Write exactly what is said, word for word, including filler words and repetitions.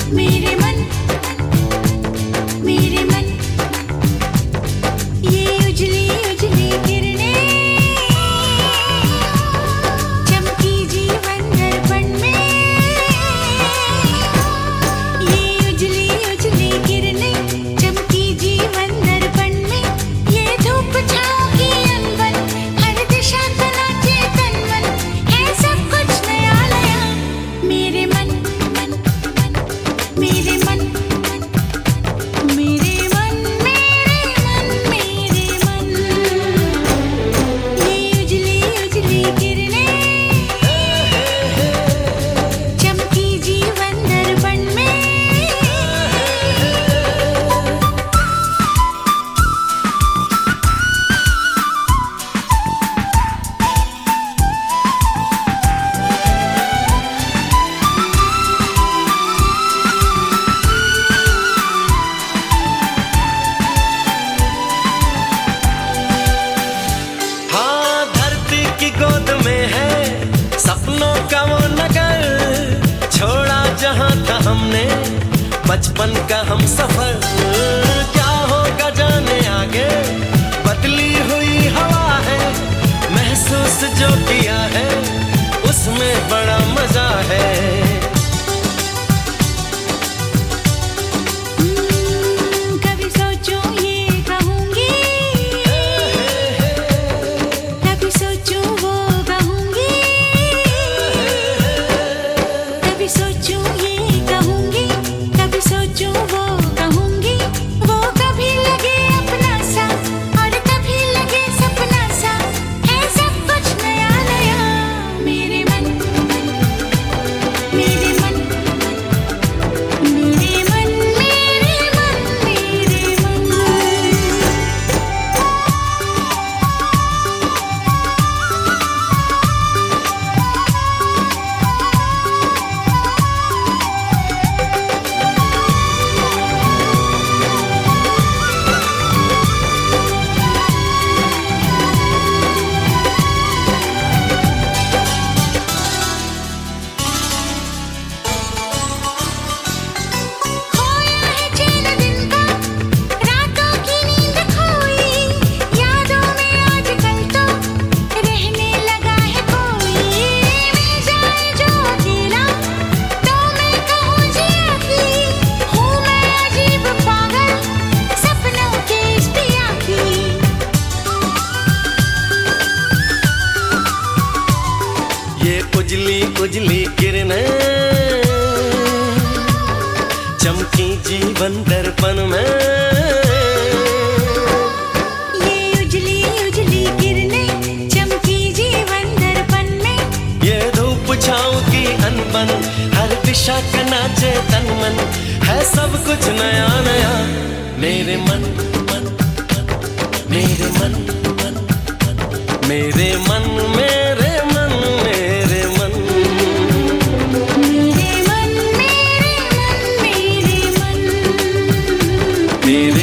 मेरे मन मेरे मन ये उजली उजली किरणें चमकी जीवन दर्पण में। ये उजली उजली किरणें चमकी जीवन दर्पण में। ये धूप छाँव की अनबन हर दिशा का नाचे तन मन है सब कुछ नया नया। मेरे मन मन मन मेरे मन मेरे मन मेरे मन मेरे मन ये उजली उजली किरणें चमकी जीवन दर्पण में। हाँ, धरती की गोद में है सपनों का वो नगर। छोड़ा जहाँ था हमने बचपन का हम सफर। क्या होगा जाने आगे, बदली हुई हवा है। महसूस जो किया है उसमें बड़ा मजा है। कभी सोचूं ये कहूँगी, कभी सोचूं वो कहूँगी, कभी सोचूं ये कहूँगी, कभी सोचूं वो कहूँगी। वो कभी लगे अपना सा और कभी लगे सपना सा है सब कुछ नया नया। मेरे मन मेरे मन मेरे मन मेरे मन मेरे मन। खोया है चैन दिन का, रातों की नींद खोई। यादों में आजकल तो रहने लगा है कोई। मिल जाए जो अकेला तो मैं कहूँ जिया की हूँ मैं अजीब पागल सपनों के इस पिया की। ये उजली उजली किरणें चमकी जीवन दर्पण में। ये उजली उजली किरणें चमकी जीवन दर्पण में। ये धूप छाँव की अनबन हर दिशा का नाचे तन मन है सब कुछ नया नया। मेरे मन मन मन मेरे मन मन मन मेरे मन मेरे मन मेरे मन मेरे मन मेरे मन मेरे मन। मेरे